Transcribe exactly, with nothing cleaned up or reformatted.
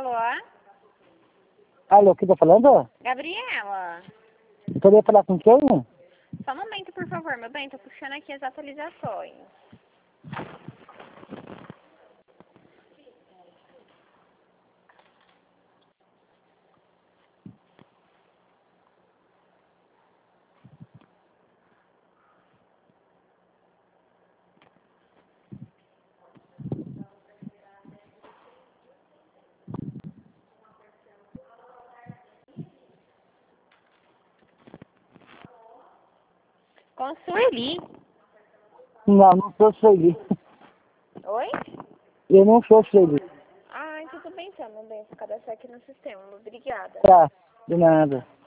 Alô? Alô, quem tá falando? Gabriela? Eu poderia falar com quem? Só um momento, por favor, meu bem. Tô puxando aqui as atualizações. Com Sueli. Não, não sou Sueli. Oi? Eu não sou Sueli. Ai, tudo bem então, meu bem. Vou cadastrar aqui no sistema. Obrigada. Tá, de nada.